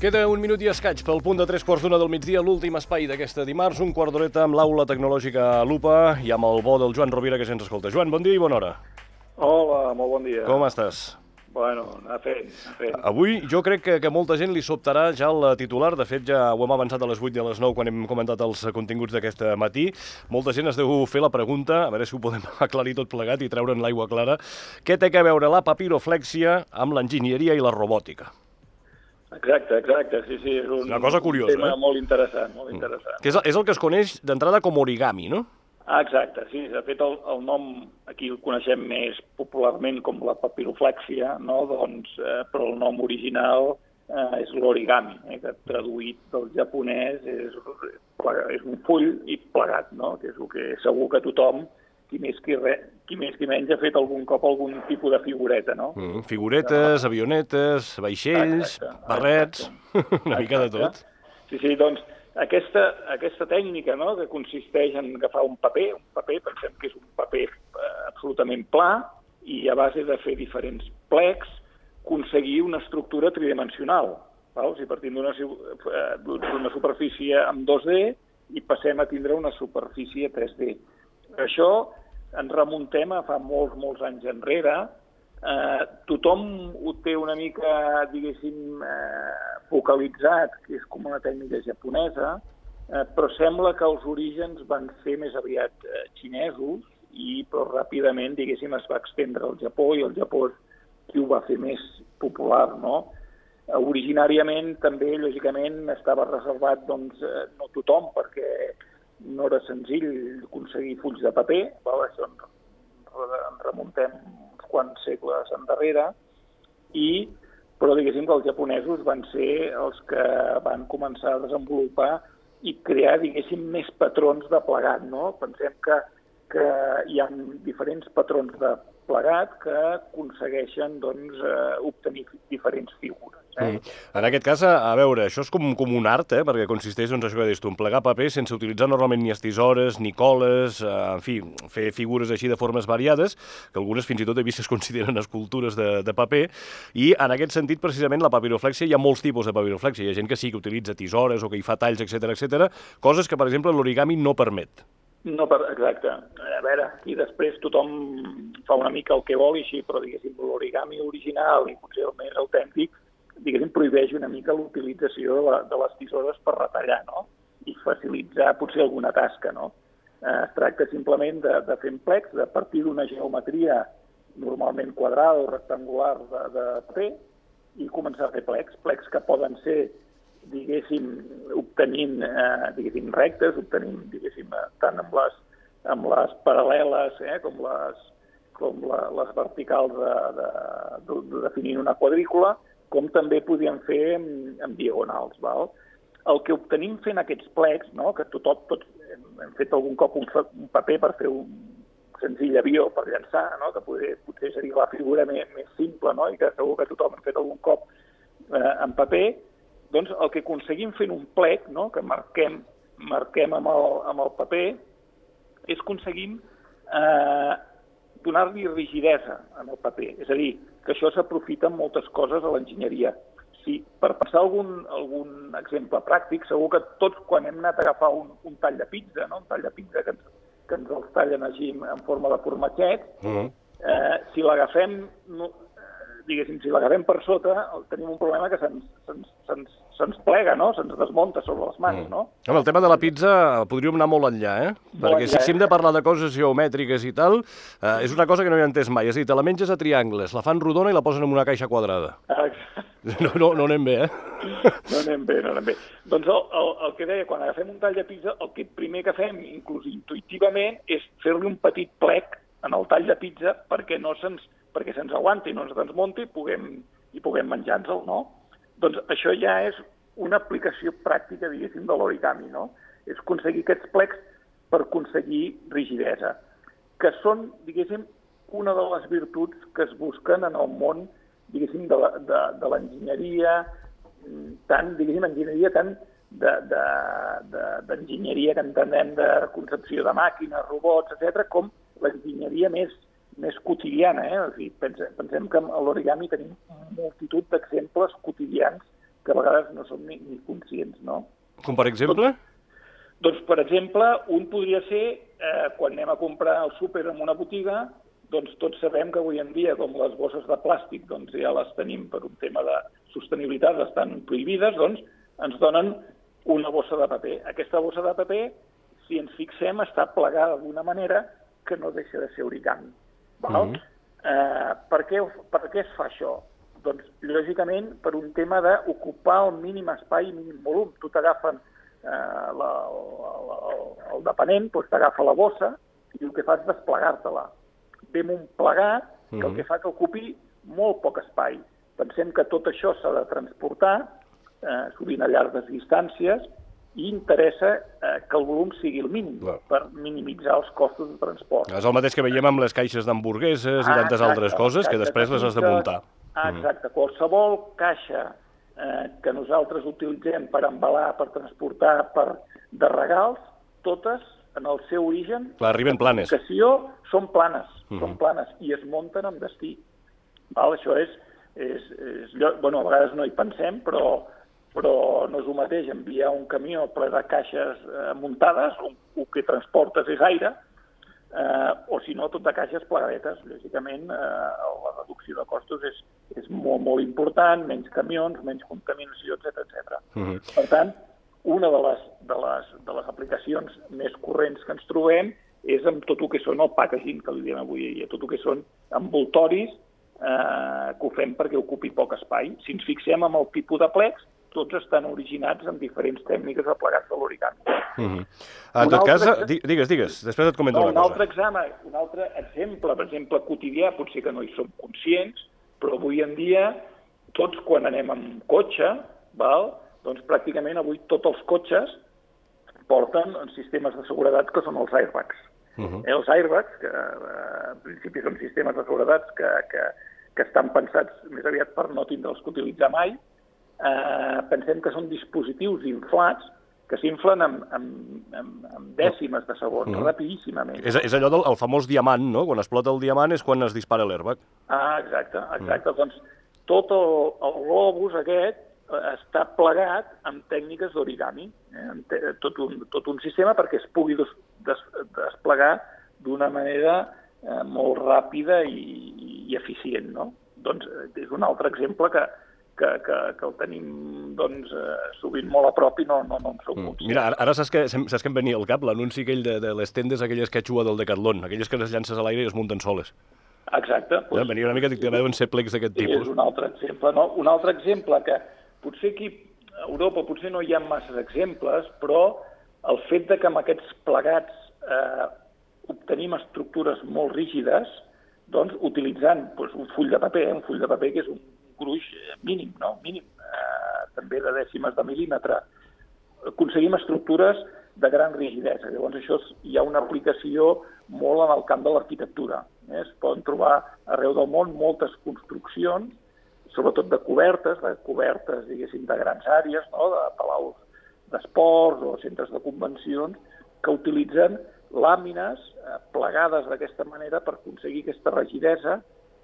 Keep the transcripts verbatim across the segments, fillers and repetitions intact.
Queda un minut i escaig pel punt de tres quarts d'una del migdia, l'últim espai d'aquesta dimarts, un quart d'horeta amb l'aula tecnològica Lupa i amb el bo del Joan Rovira que se'ns escolta. Joan, bon dia i bona hora. Hola, molt bon dia. Com estàs? Bueno, anar fent, anar fent. Avui jo crec que, que molta gent li sobtarà ja el titular, de fet ja ho hem avançat a les vuit i a les nou quan hem comentat els continguts d'aquest matí. Molta gent es deu fer la pregunta, a veure si ho podem aclarir tot plegat i treure'n l'aigua clara. Què té a veure la papiroflèxia amb l'enginyeria i la robòtica? Exacte, exacte, sí, sí, és un, una cosa curiosa, un tema eh? molt interessant, molt interessant. Que és, és el que es coneix d'entrada com origami, no? Ah, exacte, sí, de fet el, el nom aquí el coneixem més popularment com la papiroflèxia, no? Doncs, eh, però el nom original eh, és l'origami, eh, que traduït del japonès és, és un full i plegat, no? Que és el que segur que tothom, qui més qui, re, qui més qui menys, ha fet algun cop algun tipus de figureta, no? Mm, figuretes, no. avionetes, vaixells, exacte, barrets, exacte. Una mica de tot. Sí, sí, doncs aquesta, aquesta tècnica, no?, que consisteix en agafar un paper, un paper, pensem que és un paper eh, absolutament pla, i a base de fer diferents plecs, aconseguir una estructura tridimensional. Val? O sigui, partint d'una d'una superfície en dos D i passem a tindre una superfície tres D. Això ens remuntem a fa molts, molts anys enrere. Eh, tothom ho té una mica, diguéssim, eh, focalitzat, que és com una tècnica japonesa, eh, però sembla que els orígens van ser més aviat eh, xinesos, i però ràpidament, diguéssim, es va extendre al Japó, i el Japó és qui ho va fer més popular, no? Eh, originàriament, també, lògicament, estava reservat, doncs, eh, no tothom, perquè no era senzill aconseguir fulls de paper, val? Això ens remuntem uns quants segles endarrere, i, però diguéssim que els japonesos van ser els que van començar a desenvolupar i crear, diguéssim, més patrons de plegat, no? Pensem que, que hi ha diferents patrons de plegat que aconsegueixen, doncs, eh, obtenir diferents figures. Eh? Mm. En aquest cas, a veure, això és com, com un art, eh? Perquè consisteix, doncs, això que deies tu, en plegar paper sense utilitzar normalment ni estisores, ni coles, eh, en fi, fer figures així de formes variades, que algunes fins i tot he vist que es consideren escultures de, de paper, i en aquest sentit, precisament, la papiroflèxia, hi ha molts tipus de papiroflèxia. Hi ha gent que sí que utilitza tisores o que hi fa talls, etcètera, etcètera, coses que, per exemple, l'origami no permet. No, per, exacte. A veure, i després tothom fa una mica el que vol i així, però diguéssim, l'origami original i potser el més autèntic, diguéssim, prohibeix una mica l'utilització de, la, de les tisores per retallar, no? I facilitar potser alguna tasca, no? Eh, es tracta simplement de, de fer plecs, de partir d'una geometria normalment quadrada o rectangular de, de paper i començar a fer plecs, plecs que poden ser, diguéssim, obtenint, eh, diguéssim, rectes, obtenint, diguéssim, tant amb les, amb les paral·leles, eh, com les, com la, les verticals de, de, de, de definir una quadrícula, com també podíem fer amb, amb diagonals, val? El que obtenim fent aquests plecs, no?, que tothom, tots hem, hem fet algun cop un, un paper per fer un senzill avió per llançar, no?, que potser, potser seria la figura més, més simple, no?, i que segur que tothom ha fet algun cop eh, en paper. Doncs el que aconseguim fent un plec, no?, que marquem, marquem amb, el, amb el paper, és aconseguim eh, donar-li rigidesa en el paper. És a dir, que això s'aprofita en moltes coses a l'enginyeria. Si, per passar algun, algun exemple pràctic, segur que tots quan hem anat a agafar un, un tall de pizza, no?, un tall de pizza que ens, que ens els tallen així en forma de formatget, uh-huh. eh, si l'agafem... No, diguéssim, si l'agafem per sota, tenim un problema que se'ns, se'ns, se'ns, se'ns plega, no?, se'ns desmunta sobre les mans, no? Mm. Amb el tema de la pizza podríem anar molt enllà, eh? Molt Perquè enllà, si hem de parlar de coses geomètriques i tal, eh, és una cosa que no hi he entès mai. És a dir, te la menges a triangles, la fan rodona i la posen en una caixa quadrada. No, no, no anem bé, eh? No anem bé, no anem bé. Doncs el, el, el que deia, quan agafem un tall de pizza, el que primer que fem, inclús intuïtivament, és fer-li un petit plec en el tall de pizza perquè no se'ns perquè se'ns aguanti, no ens desmunti i puguem, i puguem menjar-nos-el, no? Doncs això ja és una aplicació pràctica, diguéssim, de l'origami, no? És aconseguir aquests plecs per aconseguir rigidesa, que són, diguéssim, una de les virtuts que es busquen en el món, diguéssim, de, la, de, de l'enginyeria, tant, diguéssim, enginyeria tant d'enginyeria que entenem de concepció de màquines, robots, etcètera, com l'enginyeria més més quotidiana, eh? O sigui, pensem, pensem que a l'origami tenim multitud d'exemples quotidians que a vegades no som ni, ni conscients, no? Com per exemple? Doncs, doncs per exemple, un podria ser, eh, quan anem a comprar al súper en una botiga, doncs tots sabem que avui en dia, com les bosses de plàstic doncs ja les tenim per un tema de sostenibilitat, estan prohibides, doncs ens donen una bossa de paper. Aquesta bossa de paper, si ens fixem, està plegada d'una manera que no deixa de ser origami. Val? Mm-hmm. eh, per, què, per què es fa això? Doncs, lògicament, per un tema d'ocupar el mínim espai i mínim volum. Tu t'agafen eh, la, la, el dependent, doncs t'agafa la bossa i el que fa és desplegar-te-la. Ve amb un plegat que el que fa que ocupi molt poc espai. Pensem que tot això s'ha de transportar, eh, sovint a llargues distàncies, i interessa eh, que el volum sigui el mínim, no. per minimitzar els costos de transport. És el mateix que veiem amb les caixes d'hamburgueses i tantes ah, altres coses, que després les has de muntar. Ah, exacte. Qualsevol caixa eh, que nosaltres utilitzem per embalar, per transportar, per de regals, totes, en el seu origen, clar, arriben planes. Són planes, uh -huh. són planes, i es munten amb destí. Val? Això és, és, és... Bueno, a vegades no hi pensem, però, però no és el mateix enviar un camió ple de caixes eh, muntades, o el que transportes és aire, eh, o si no, tot de caixes plegadetes. Lògicament, eh, la reducció de costos és, és molt, molt important, menys camions, menys contaminació, etcètera, etcètera. Uh-huh. Per tant, una de les, de, les, de les aplicacions més corrents que ens trobem és amb tot el que són el packaging, que li diem avui dia, tot el que són envoltoris, eh, que ho fem perquè ocupi poc espai. Si ens fixem en el tipus de plecs, tots estan originats en diferents tècniques de plegats de l'origami. Uh-huh. En tot cas, altre... digues, digues, després et comento no, una un cosa. Altre examen, un altre exemple, per exemple, quotidià, potser que no hi som conscients, però avui en dia, tots quan anem amb cotxe, val? Doncs pràcticament avui tots els cotxes porten sistemes de seguretat que són els airbags. Uh-huh. Els airbags, que eh, en principi són sistemes de seguretat que, que, que estan pensats més aviat per no tindre'ls que utilitzar mai, eh, pensem que són dispositius inflats que s'inflen amb, amb, amb, amb dècimes de segon, uh-huh. rapidíssimament. És, és allò del el famós diamant, no? Quan explota el diamant és quan es dispara l'airbag. Ah, exacte, exacte. Uh-huh. Doncs tot el, el globus aquest està plegat amb tècniques d'origami, eh? tot, un, tot un sistema perquè es pugui des, des, desplegar d'una manera eh, molt ràpida i, i eficient, no? Doncs és un altre exemple que, que, que, que el tenim doncs, eh, sovint molt a prop i no, no, no en som conscients. Mira, ara saps que, saps que em venia al cap l'anunci aquell de, de les tendes, aquelles que xua del Decathlon, aquelles que les llances a l'aire i es munten soles. Exacte. Doncs, ja, venia una mica que deuen ser plecs d'aquest tipus. És un altre exemple, no? Un altre exemple que potser aquí a Europa potser no hi ha massa exemples, però el fet de que amb aquests plegats eh, obtenim estructures molt rígides, doncs utilitzant doncs, un full de paper, un full de paper que és un gruix mínim, no? mínim eh, també de dècimes de mil·límetre, aconseguim estructures de gran rigidesa. Llavors això és, hi ha una aplicació molt en el camp de l'arquitectura. Eh? Es poden trobar arreu del món moltes construccions, sobretot de cobertes, de cobertes, diguéssim, de grans àrees, no? De palaus d'esports o centres de convencions, que utilitzen làmines eh, plegades d'aquesta manera per aconseguir aquesta rigidesa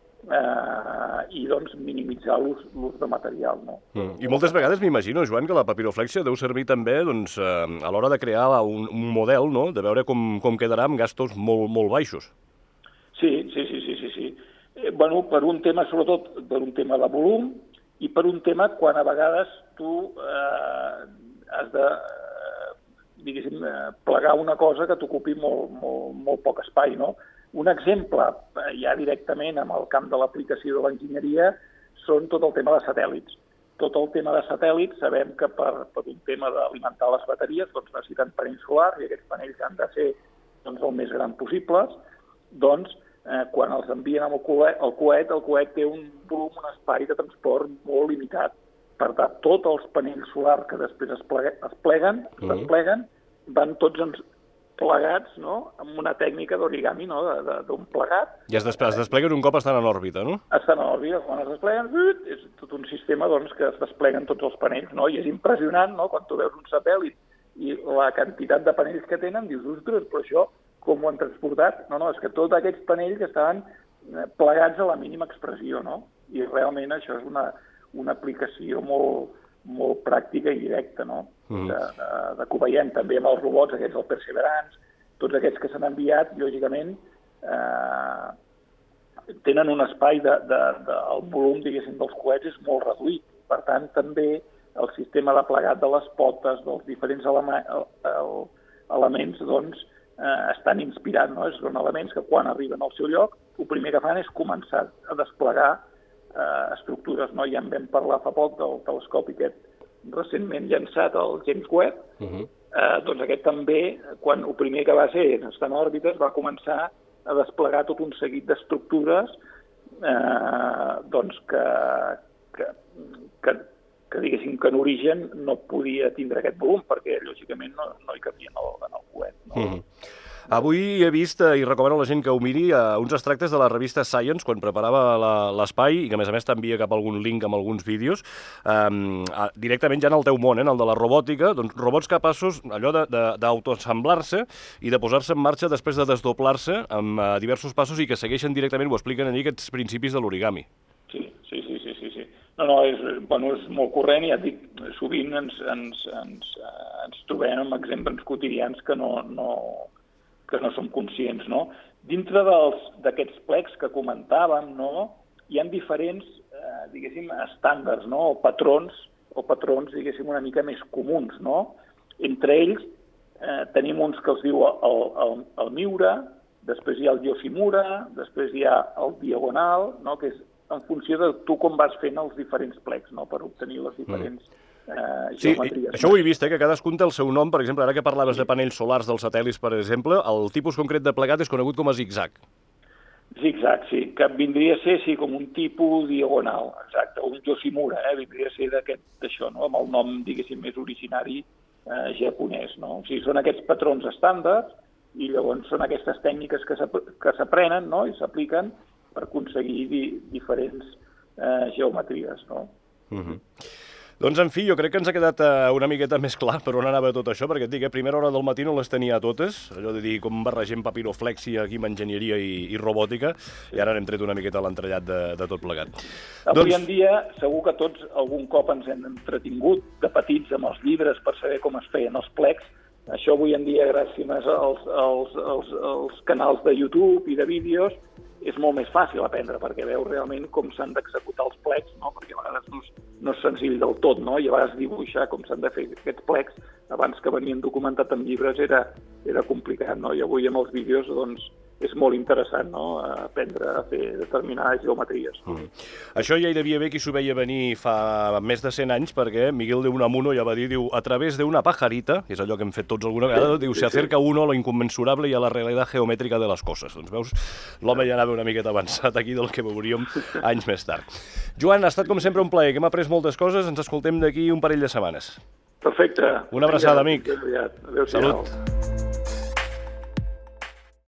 eh, i doncs minimitzar l'ús de material. No? Mm. I moltes vegades m'imagino, Joan, que la papiroflèxia deu servir també doncs, eh, a l'hora de crear un, un model, no? De veure com, com quedarà amb gastos molt, molt baixos. Sí, sí, sí, sí, sí, sí. Eh, bueno, per un tema, sobretot, per un tema de volum i per un tema quan a vegades tu eh, has de, eh, diguéssim, eh, plegar una cosa que t'ocupi molt, molt, molt poc espai, no? Un exemple, eh, ja directament amb el camp de l'aplicació de l'enginyeria, són tot el tema de satèl·lits. Tot el tema de satèl·lits, sabem que per, per un tema d'alimentar les bateries doncs necessiten panells solars i aquests panells han de ser doncs, el més grans possibles, doncs Eh, quan els envien amb el coet, el coet, el coet té un volum, un espai de transport molt limitat. Per tant, tots els panells solars que després es, pleguen, es pleguen, es mm. despleguen, van tots ens plegats, no?, amb una tècnica d'origami, no?, d'un plegat. I es, des es despleguen un cop estan en òrbita, no? Estan en òrbita, quan es despleguen, és tot un sistema doncs, que es despleguen tots els panells, no?, i és impressionant, no?, quan tu veus un satèl·lit i la quantitat de panells que tenen, dius, ostres, però això com ho han transportat? No, no, és que tots aquests panells estaven plegats a la mínima expressió, no? I realment això és una, una aplicació molt, molt pràctica i directa, no? Mm. De, de, de que ho veiem també amb els robots, aquests del Perseverance, tots aquests que s'han enviat, lògicament, eh, tenen un espai de, de, de, el volum, diguéssim, dels coets és molt reduït. Per tant, també el sistema de plegat de les potes, dels diferents elema, el, el, elements, doncs, eh, estan inspirats, no? Són elements que quan arriben al seu lloc, el primer que fan és començar a desplegar eh, estructures, no? Ja en vam parlar fa poc del telescopi aquest recentment llançat, el James Webb, uh-huh. eh, doncs aquest també, quan el primer que va ser estar en òrbites, va començar a desplegar tot un seguit d'estructures eh, doncs que, que, que, que diguéssim que en origen no podia tindre aquest volum, perquè lògicament no, no hi cabien en el, en el coet. No? Uh-huh. Avui he vist, i recomano a la gent que ho miri, uns extractes de la revista Science, quan preparava l'espai, i que a més a més t'envia cap a algun link amb alguns vídeos, um, directament ja en el teu món, eh, en el de la robòtica, doncs robots capaços allò d'autoassemblar-se i de posar-se en marxa després de desdoblar-se amb uh, diversos passos i que segueixen directament, ho expliquen allí, aquests principis de l'origami. Sí, sí, sí, sí, sí, sí. No, no, és, bueno, és molt corrent i ja et dic, sovint ens, ens, ens, ens trobem amb exemples quotidians que no... no que no som conscients, no? Dintre d'aquests plecs que comentàvem, no, hi ha diferents, eh, diguéssim, estàndards, no, o patrons, o patrons, diguéssim, una mica més comuns, no? Entre ells eh, tenim uns que els diu el, el, el Miura, després hi ha el Yoshimura, després hi ha el Diagonal, no, que és en funció de tu com vas fent els diferents plecs, no, per obtenir les diferents... Mm. Uh, sí, això ho he vist, eh, que cadascun té el seu nom. Per exemple, ara que parlaves sí. de panells solars dels satèl·lits, per exemple, el tipus concret de plegat és conegut com a zigzag. Zigzag, sí, que vindria a ser sí, com un tipus diagonal, exacte, un Yoshimura, eh, vindria a ser d'aquest, d'això, no? Amb el nom, diguéssim, més originari eh, japonès, no? O sigui, són aquests patrons estàndards i llavors són aquestes tècniques que s'aprenen, no?, i s'apliquen per aconseguir di diferents eh, geometries, no? Mhm. Mm Doncs, en fi, jo crec que ens ha quedat uh, una miqueta més clar per on anava tot això, perquè et dic, a primera hora del matí no les tenia totes, allò de dir com barregem papiroflèxia aquí amb enginyeria i, i robòtica, sí. I ara n'hem tret una miqueta l'entrellat de, de tot plegat. Avui doncs... en dia, segur que tots algun cop ens hem entretingut de petits amb els llibres per saber com es feien els plecs. Això avui en dia, gràcies als, als, als, als canals de YouTube i de vídeos, és molt més fàcil aprendre, perquè veus realment com s'han d'executar els plecs, no? Perquè a vegades no és, no és senzill del tot, no? I a vegades dibuixar com s'han de fer aquests plecs, abans que venien documentat en llibres, era, era complicat, no? I avui amb els vídeos, doncs, és molt interessant, no?, aprendre a fer determinades geometries. Mm. Això ja hi devia haver qui s'ho veia venir fa més de cent anys, perquè Miguel de Unamuno ja va dir, diu, a través d'una pajarita, que és allò que hem fet tots alguna vegada, sí, diu, sí, se acerca sí. uno a lo inconmensurable i a la realitat geomètrica de les coses. Doncs veus, l'home ja anava una miqueta avançat aquí del que veuríem anys més tard. Joan, ha estat com sempre un plaer, que hem après moltes coses, ens escoltem d'aquí un parell de setmanes. Perfecte. Una abraçada, amic. Adéu-siau. Salut.